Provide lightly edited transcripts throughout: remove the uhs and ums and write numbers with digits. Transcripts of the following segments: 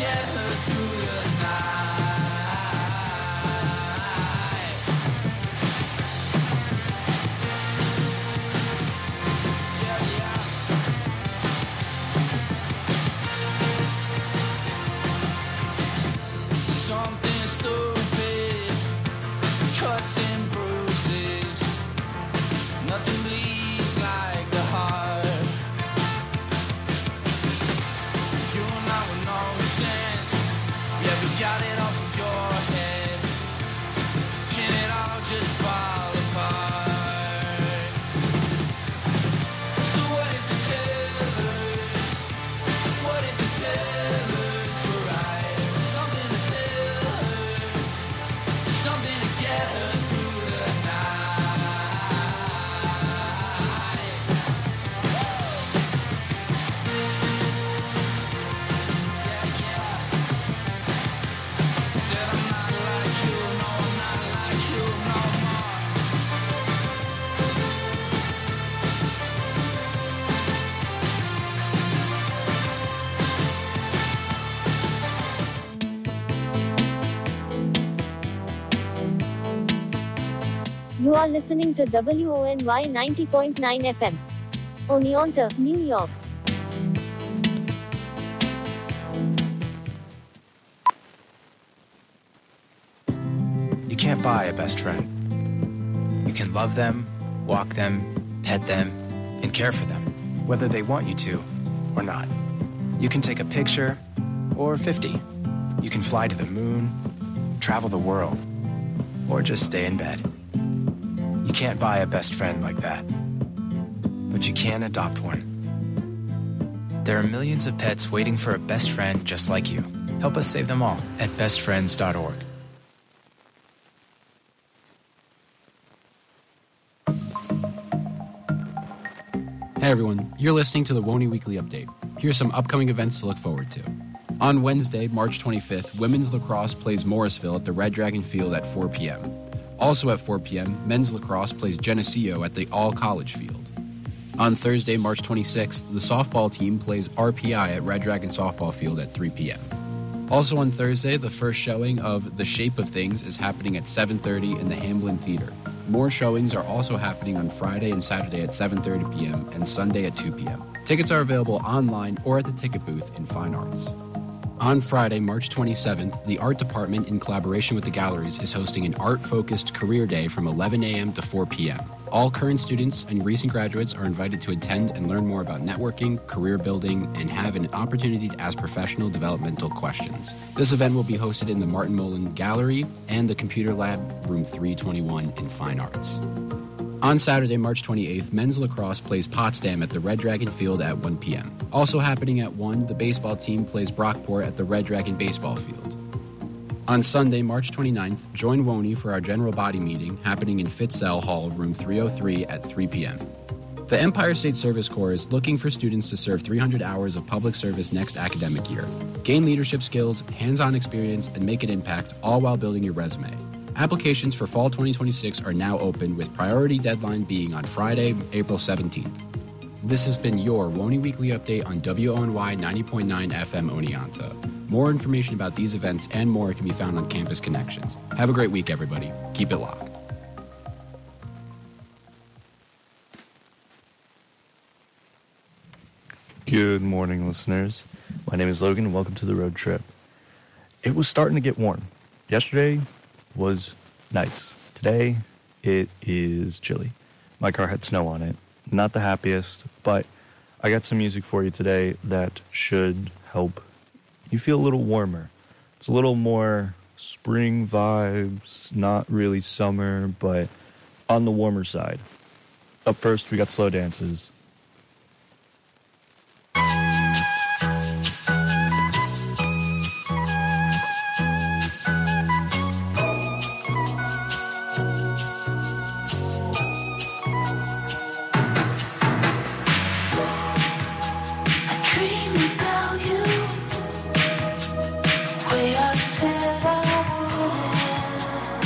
get her through the night. Yeah, yeah. Something stupid, cuts and bruises. Nothing bleeds like the heart. You and I with no sense. Yeah, we got it off of your head. Can it all just fall apart? So what if the tellers, what if the tellers were right? Something to tell her, something to get her through the night. Yeah, yeah. Said I'm not like you, no, I'm not like you no more. You are listening to WONY 90.9 FM. Oneonta, New York. You can't buy a best friend. You can love them, walk them, pet them, and care for them, whether they want you to or not. You can take a picture or 50. You can fly to the moon, travel the world, or just stay in bed. You can't buy a best friend like that, but you can adopt one. There are millions of pets waiting for a best friend just like you. Help us save them all at bestfriends.org. Hey everyone, you're listening to the WONY Weekly Update. Here's some upcoming events to look forward to. On Wednesday, March 25th, women's lacrosse plays Morrisville at the Red Dragon Field at 4 p.m. Also at 4 p.m., men's lacrosse plays Geneseo at the All-College Field. On Thursday, March 26th, the softball team plays RPI at Red Dragon Softball Field at 3 p.m. Also on Thursday, the first showing of The Shape of Things is happening at 7:30 in the Hamblin Theater. More showings are also happening on Friday and Saturday at 7:30 p.m. and Sunday at 2 p.m. Tickets are available online or at the ticket booth in Fine Arts. On Friday, March 27th, the Art Department, in collaboration with the galleries, is hosting an art-focused career day from 11 a.m. to 4 p.m. All current students and recent graduates are invited to attend and learn more about networking, career building, and have an opportunity to ask professional developmental questions. This event will be hosted in the Martin Mullen Gallery and the Computer Lab, room 321 in Fine Arts. On Saturday, March 28th, men's lacrosse plays Potsdam at the Red Dragon Field at 1 p.m. Also happening at 1, the baseball team plays Brockport at the Red Dragon Baseball Field. On Sunday, March 29th, join WONY for our general body meeting happening in Fitzell Hall, room 303 at 3 p.m. The Empire State Service Corps is looking for students to serve 300 hours of public service next academic year. Gain leadership skills, hands-on experience, and make an impact, all while building your resume. Applications for fall 2026 are now open, with priority deadline being on Friday, April 17th. This has been your WONY Weekly Update on WONY 90.9 FM Oneonta. More information about these events and more can be found on Campus Connections. Have a great week, everybody. Keep it locked. Good morning, listeners. My name is Logan, and welcome to the road trip. It was starting to get warm. Yesterday was nice. Today, it is chilly. My car had snow on it. Not the happiest, but I got some music for you today that should help you feel a little warmer. It's a little more spring vibes, not really summer, but on the warmer side. Up first, we got Slow Dances.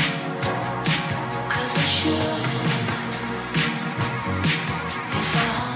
If I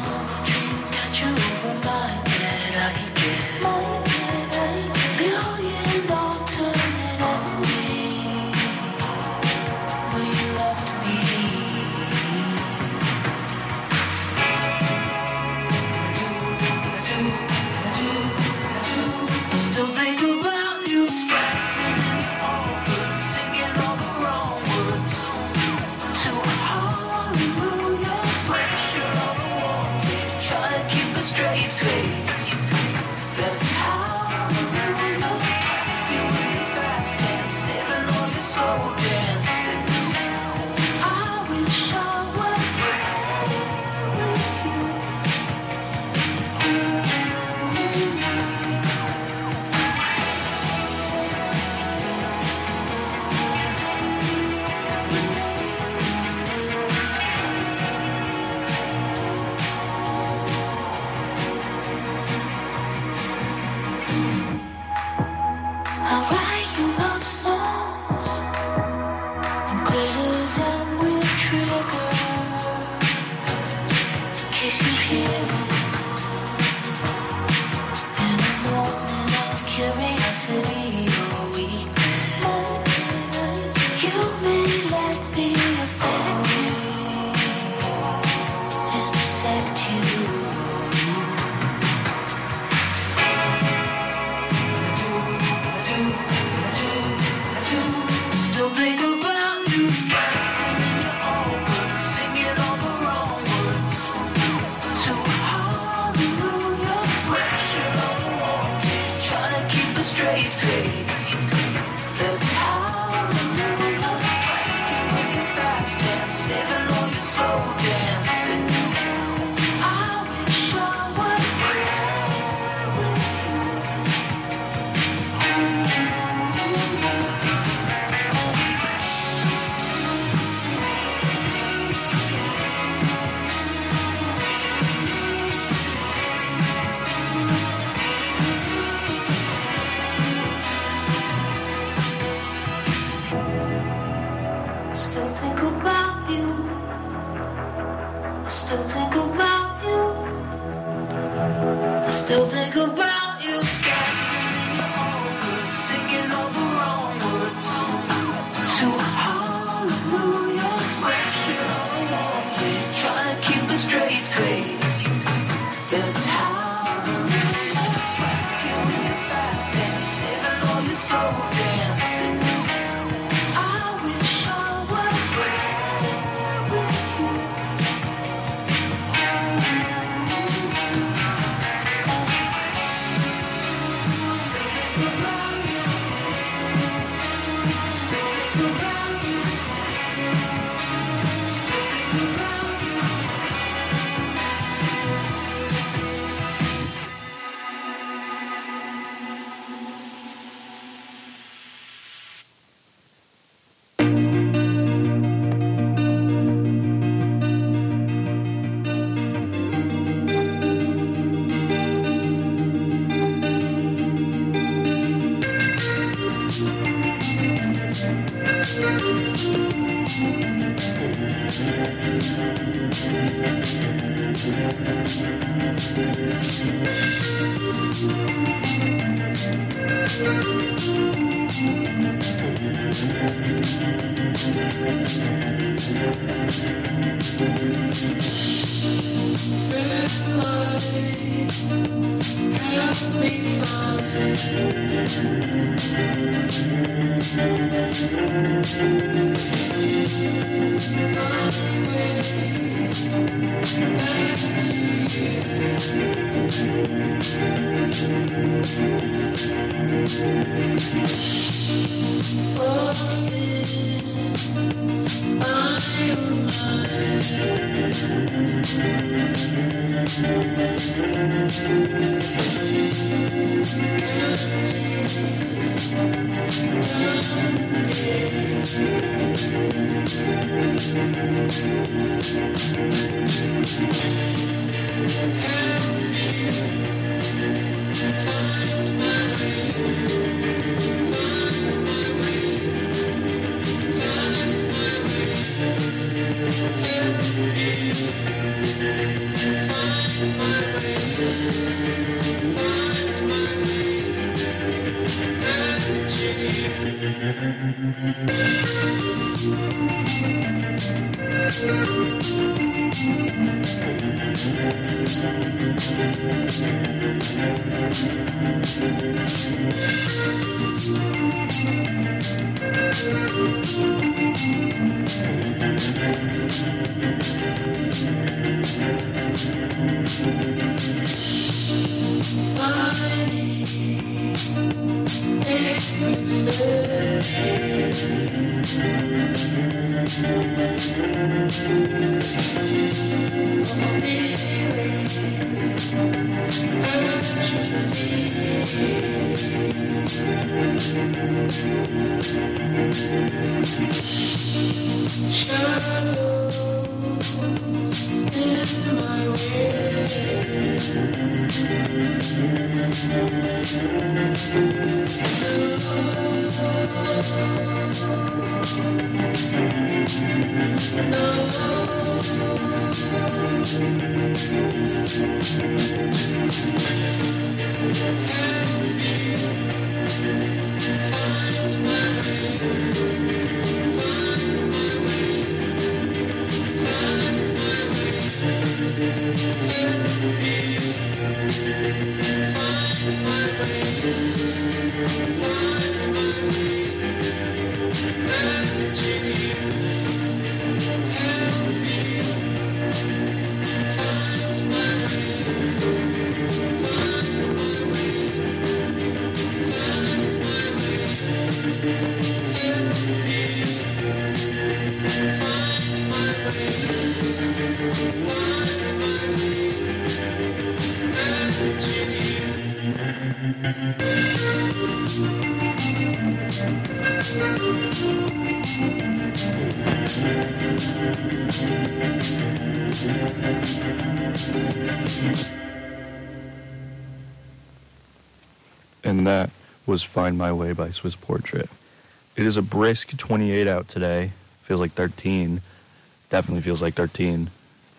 And that was Find My Way by Swiss Portrait. It is a brisk 28 out today. Feels like 13. Definitely feels like 13.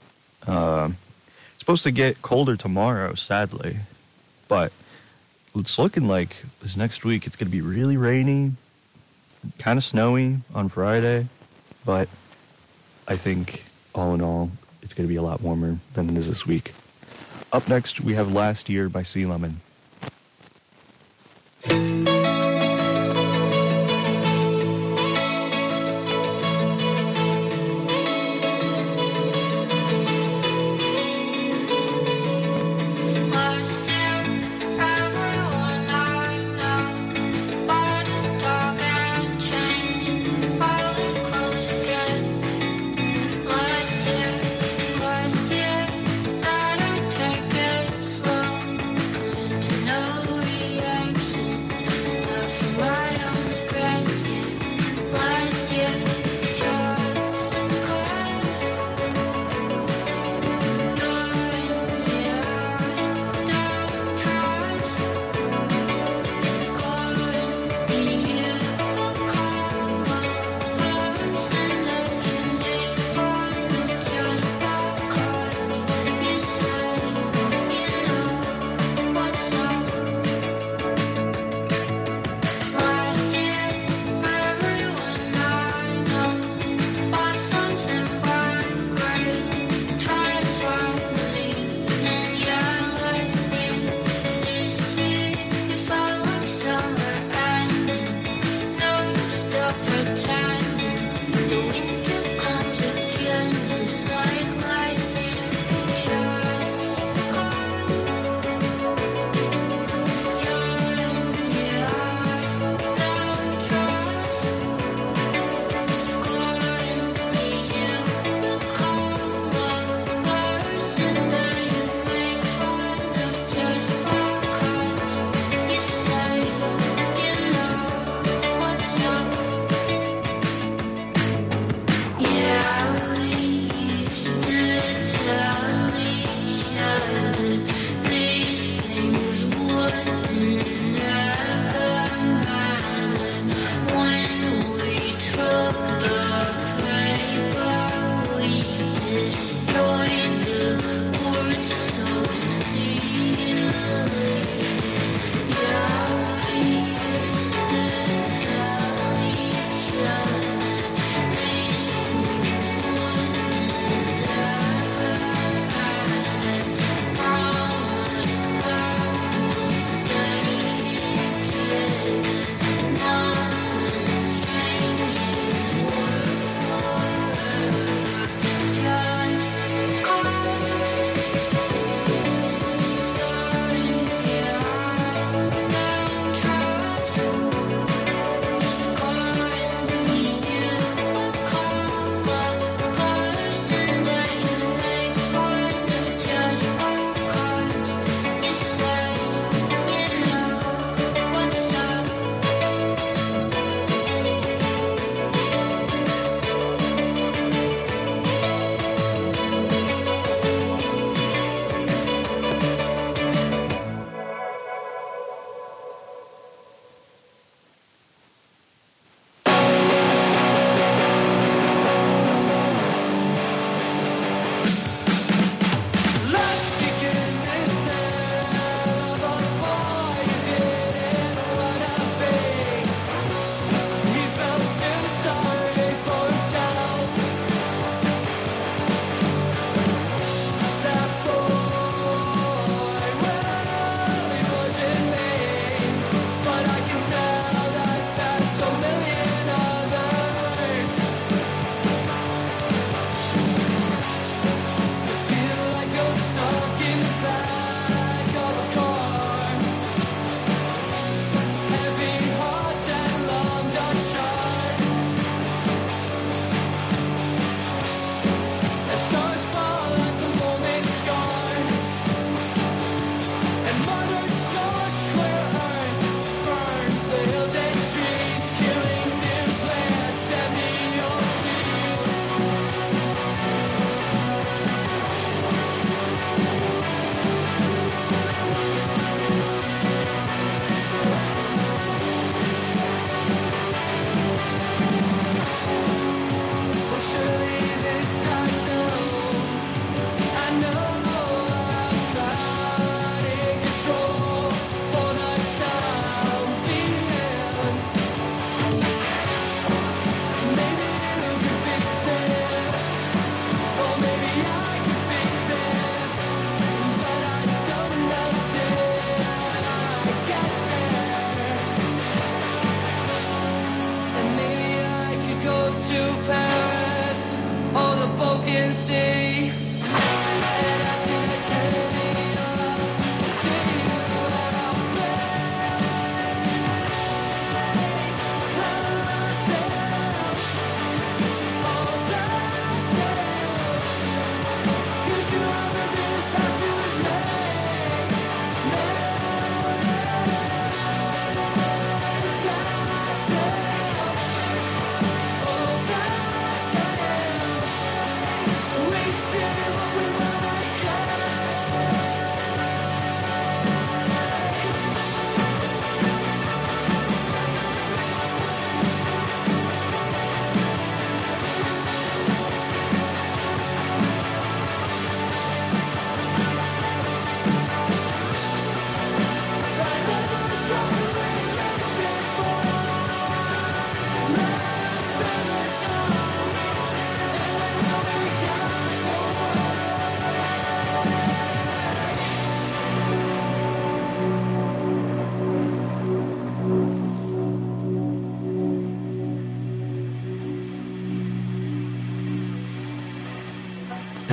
It's supposed to get colder tomorrow, sadly. But it's looking like this next week it's going to be really rainy, kind of snowy on Friday. But I think, all in all, it's going to be a lot warmer than it is this week. Up next, we have Last Year by Sea Lemon. Last year, I don't take it slow.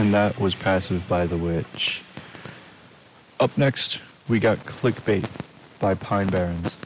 And that was Passive by The Witch. Up next, we got Clickbait by Pine Barrens.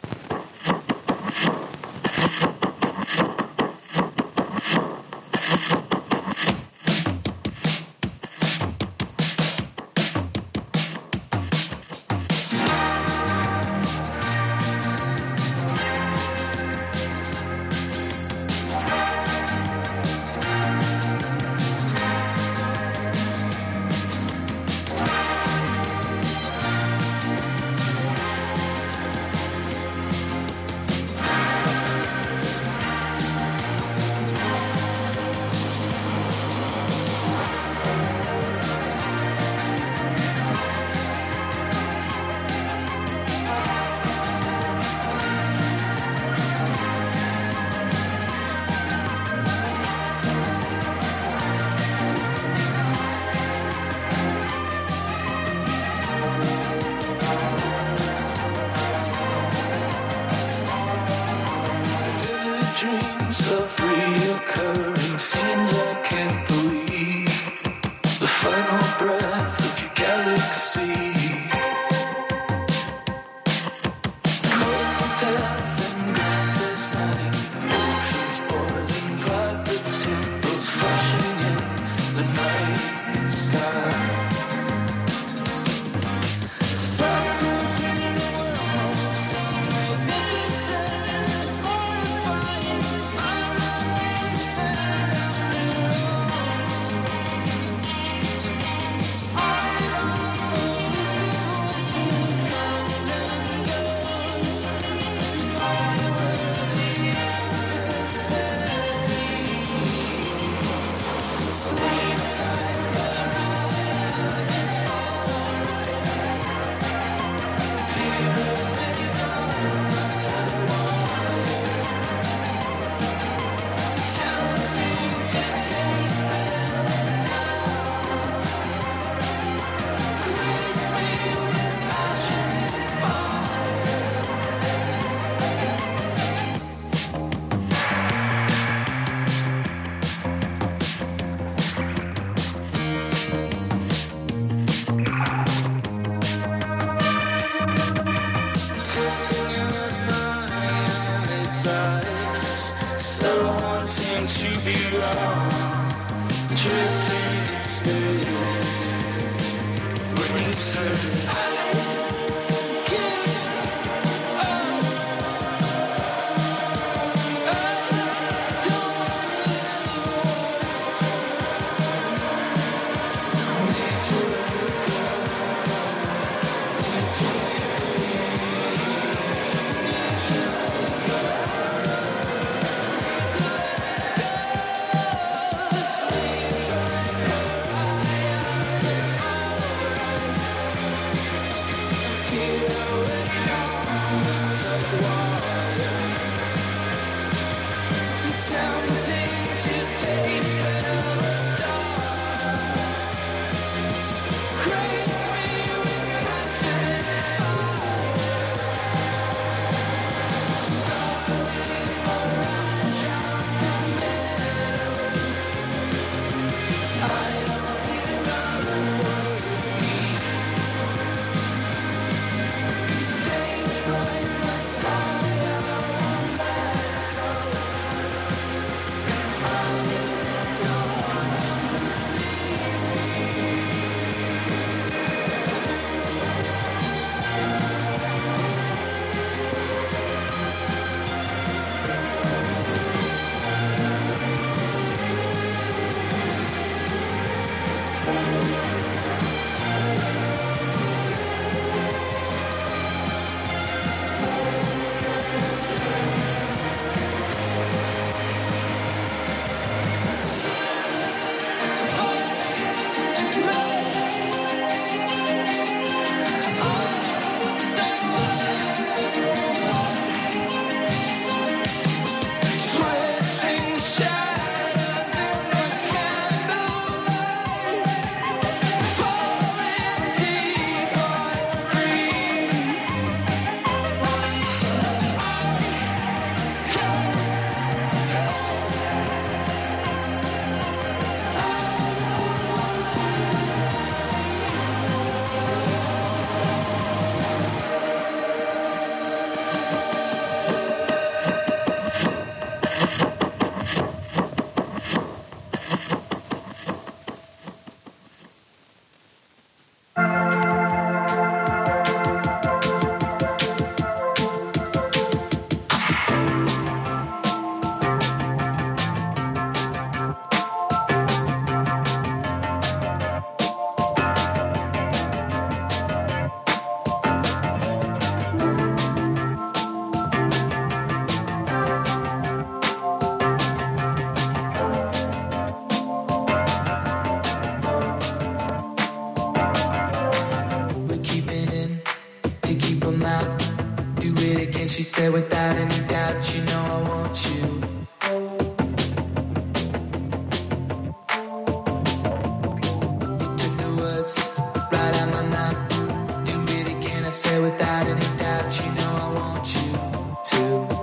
Dreams of reoccurring scenes I can't believe. The final breath of your galaxy. Cold death and groundless night. Oceans boiling, vibrant symbols flashing in the night sky. Something's in the world, so magnificent, horrifying. I'm not innocent after all. I've always been voicing comes and goes. Why were the adversary? Sleep tight, where I am, it's alright. Testing on my own advice, so wanting to be wrong, drifting in space. When you say I give up, I don't want it anymore. Need to let go, need to let she said without any doubt, you know I want you. You took the words right out my mouth. Do it again, I said without any doubt, you know I want you to.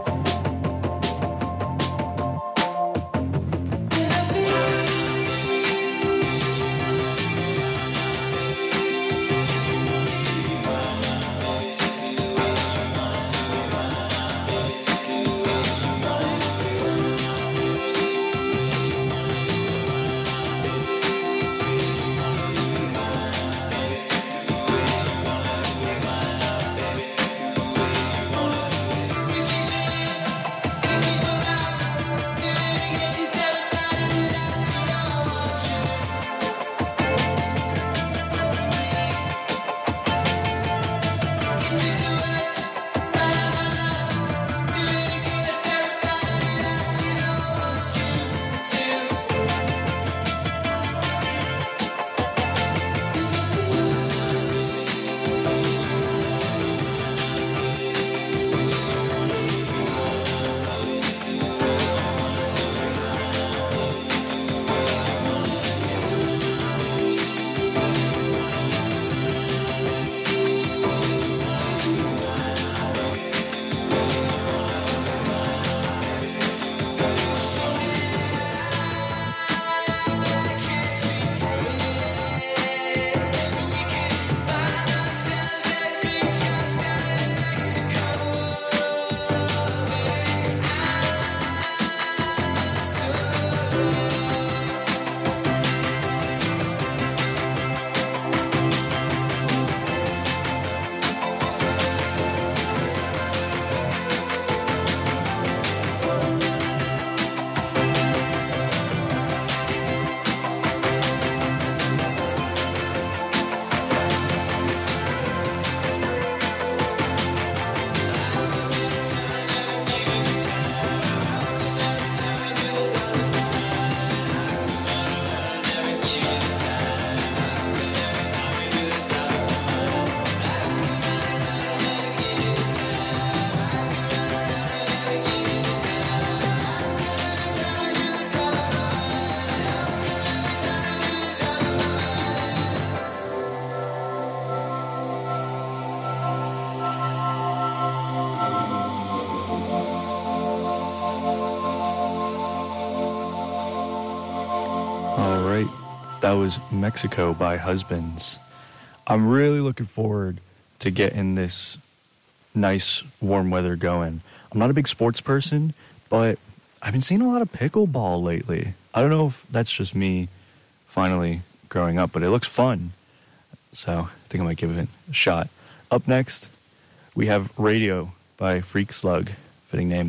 All right, that was Mexico by Husbands. I'm really looking forward to getting this nice warm weather going. I'm not a big sports person, but I've been seeing a lot of pickleball lately. I don't know if that's just me finally growing up, but it looks fun. So I think I might give it a shot. Up next, we have Radio by Freak Slug. Fitting name.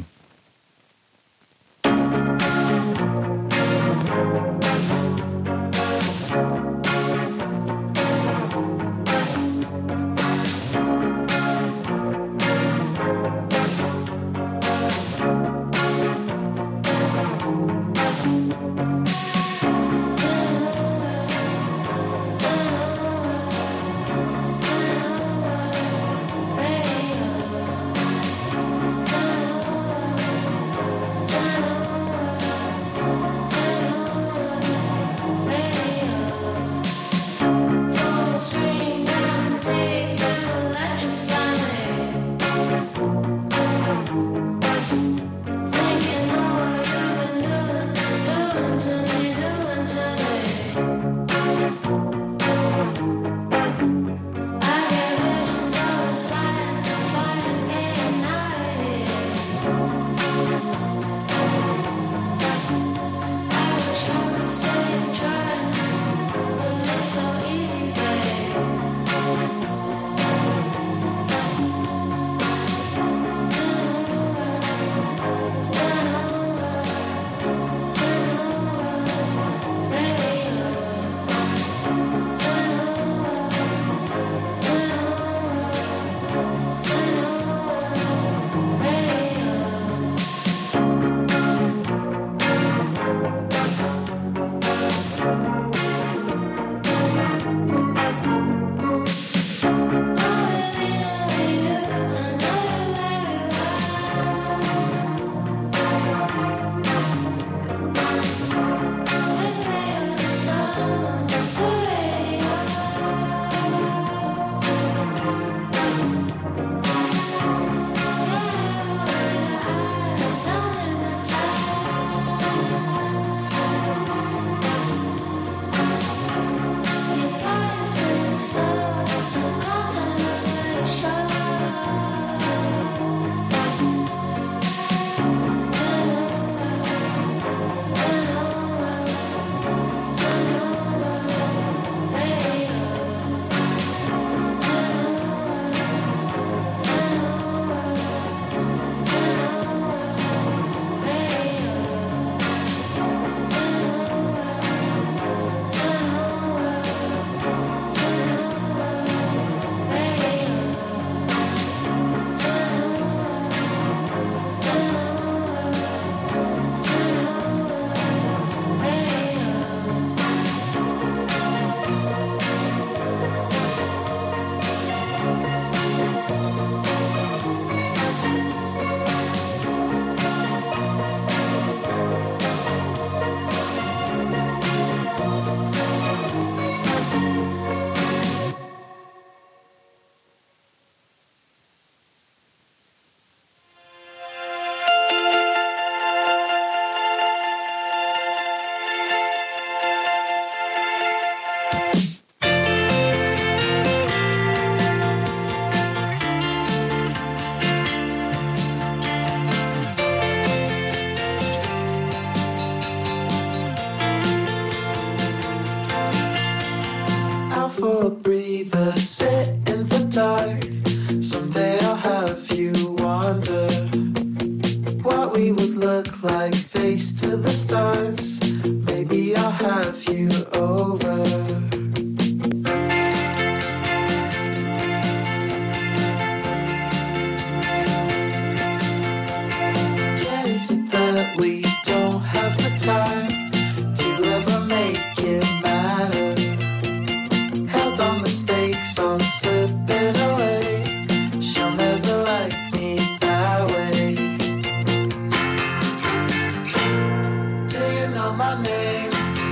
a breather, sit in the dark. Someday I'll have you wonder what we would look like face to the stars. Maybe I'll have you over. Yeah, is it that we don't have the time to ever make it matter? Held on the stakes, I'm slipping away. She'll never like me that way. Do you know my name?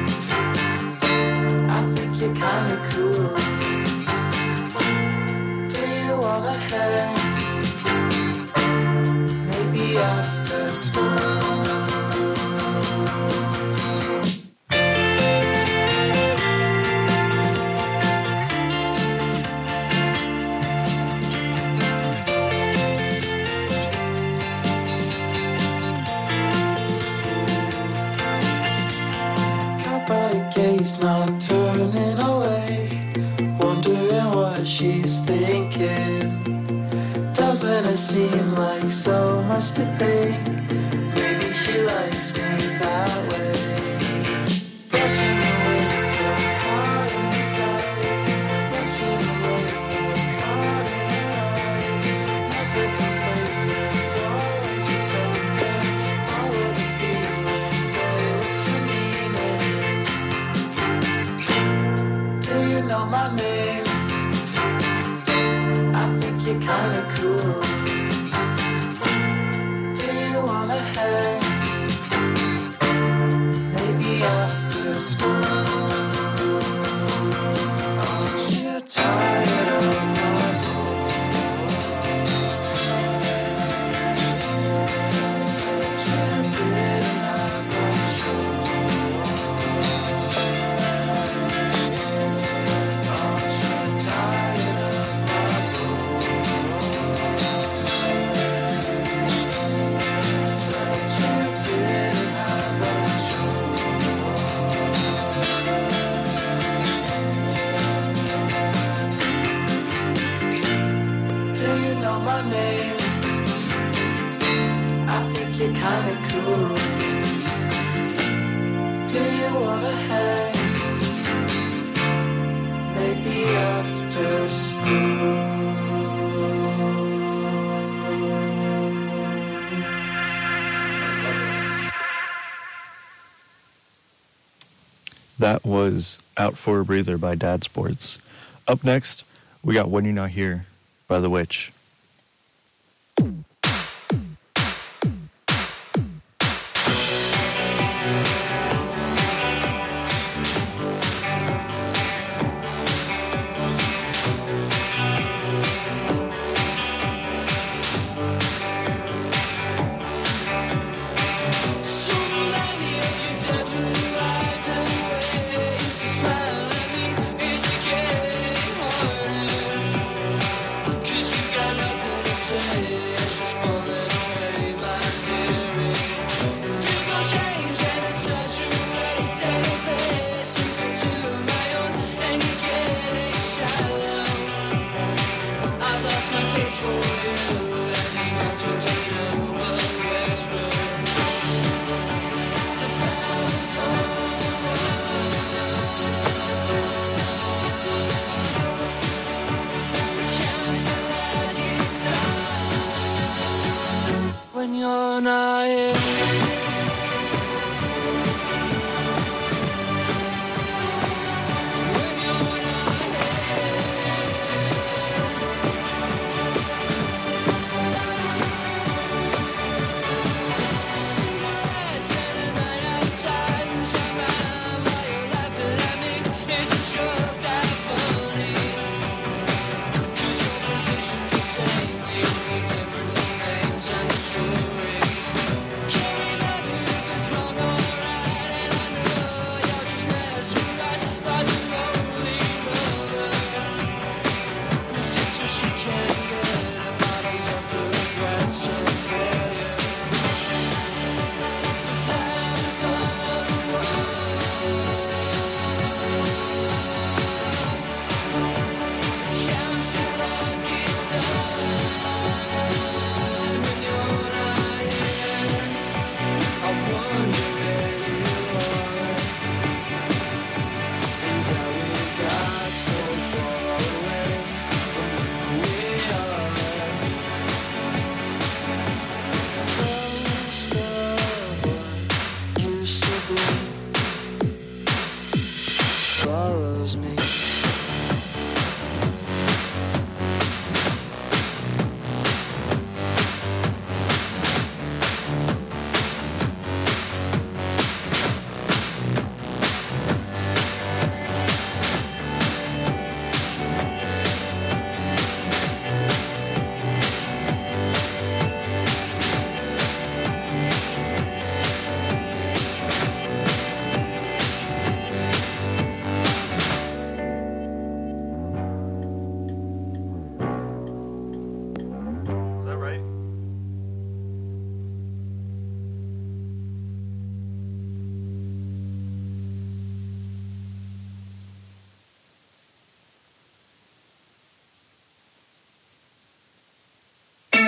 I think you're kinda cool. Do you wanna hang? Maybe after school. Gaze not turning away, wondering what she's thinking. Doesn't it seem like so much to think? Maybe she likes me that way. Brushing away so caught in the ties, brushing away so caught in her eyes. Never complacent, always redundant. Follow the feeling, say what you mean. Do you know my name? I think you're kinda cool. Do you wanna hang? Maybe after school. Aren't you tired of my voice? Said you didn't have a choice. Aren't you tired of my voice? Said you didn't have a choice. Do you know my name? I think you're kinda cool. Do you wanna hang? Maybe after school. That was Out for a Breather by Dad Sports. Up next, we got When You're Not Here by The Witch. So let me if you did with the lights and the way you used to smile at me. Is it getting harder? 'Cause you got nothing to say. It's just falling away, my dearie. People change and it's such a waste. And if they listen to my own and you're getting shallow, I've lost my taste for you. And there's nothing to know but whisper. When you're not here. When you're not here.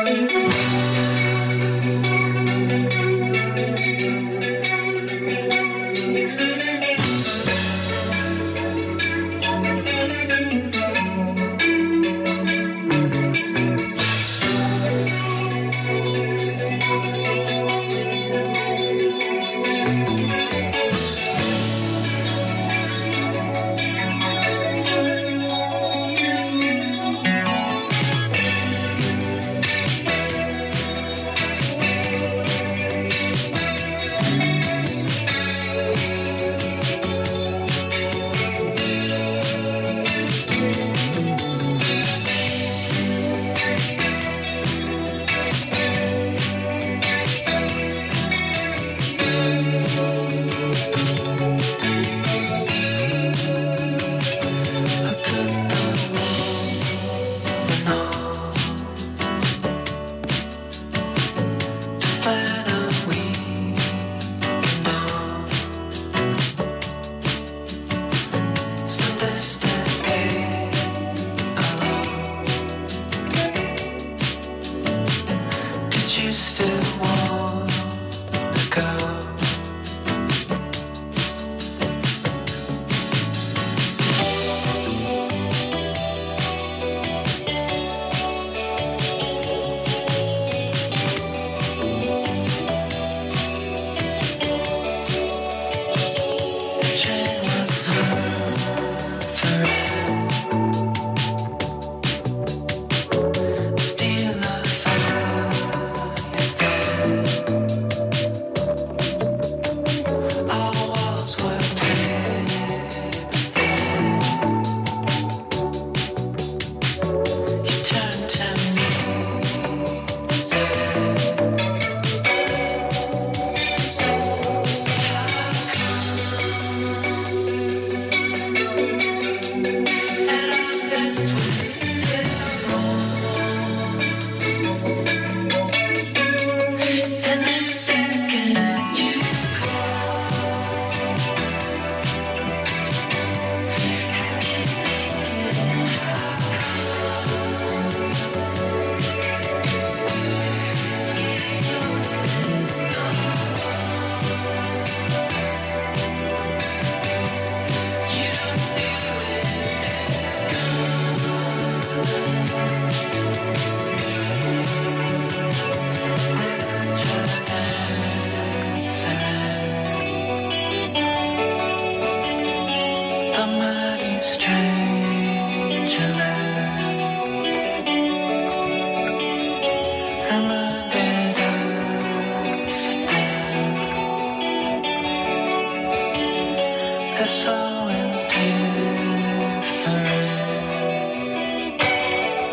so indifferent.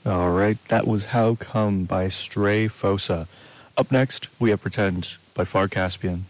All right, that was How Come by Stray Fosa. Up next, we have Pretend by Far Caspian.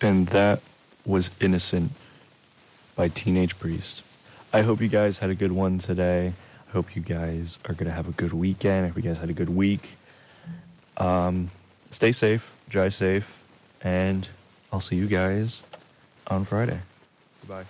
And that was Innocent by Teenage Priest. I hope you guys had a good one today. I hope you guys are going to have a good weekend. I hope you guys had a good week. Stay safe, drive safe, and I'll see you guys on Friday. Goodbye.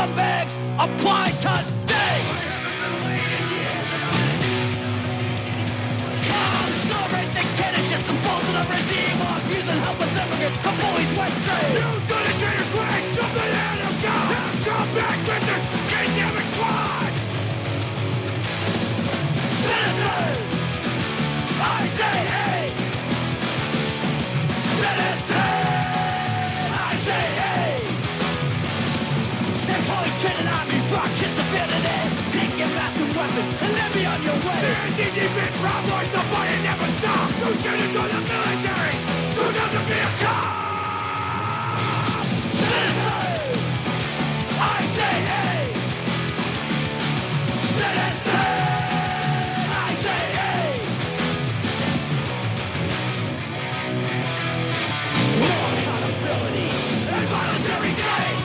scumbags apply today. Celebrate the dictatorship, the bullshit of regime, abusing helpless immigrants, the bullies went trade. You do the traitors way, to the hand of God. Now come back with this pandemic squad. Citizen, I say hey. Citizen, I say hey. They're calling Trin and Army rock, kiss the fear today. Take your mask and weapon and let me on your way. There needs to be problems, the fight never stops. Too scared to join the military, too dumb to be a cop. Citizen, I say hey. Citizen, I say hey. More accountability and voluntary gain.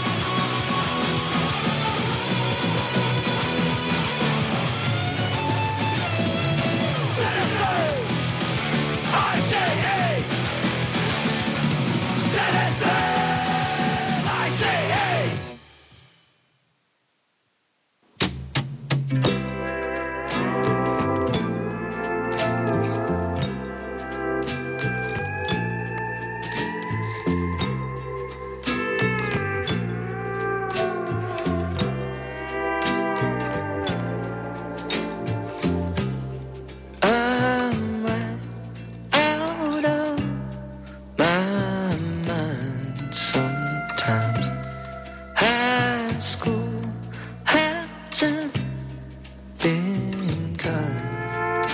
Citizen, I say hey. Citizen, I say hey. I'm right out of my mind sometimes. High school hasn't been kind.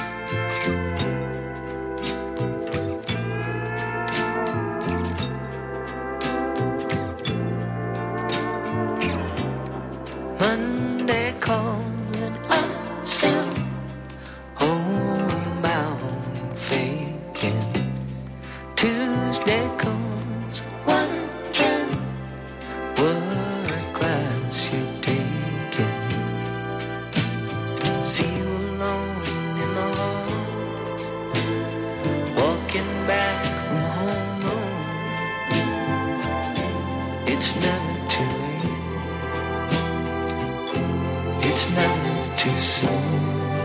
Monday calls and I'm still homebound, faking. Tuesday comes, wondering what class you're taking. See you alone in the hall, walking back from home alone. It's never too late. It's never too soon.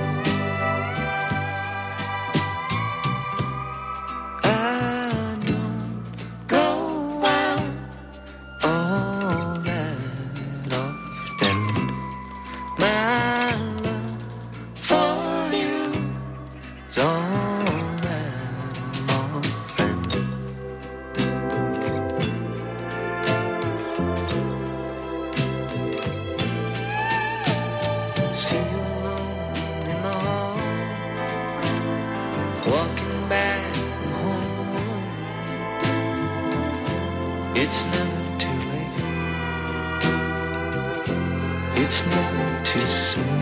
I don't go out all that often. My love for you is all that I'm offering. See you alone in the hall, walking back from home. It's never too late. It's never too soon.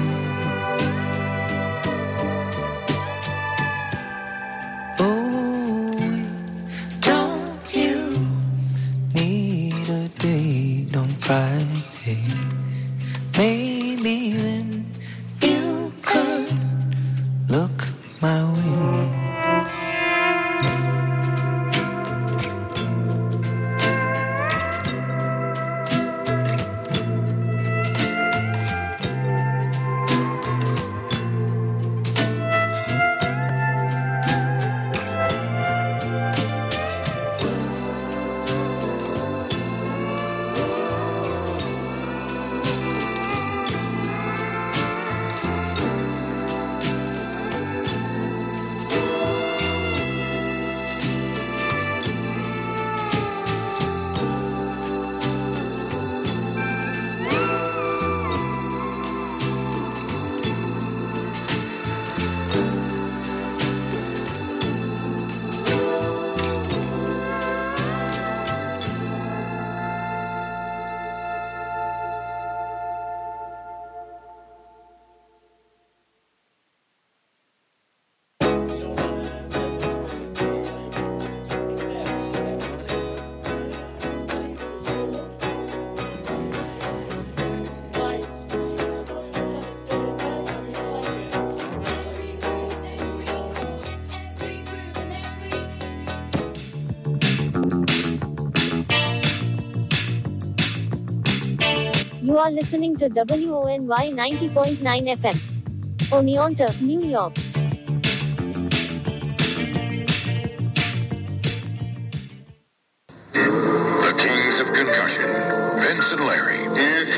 Oh, don't you need a date on Friday? Maybe then you could look my way. are listening to WONY 90.9 FM. Oneonta, New York. The Kings of Concussion, Vince and Larry. If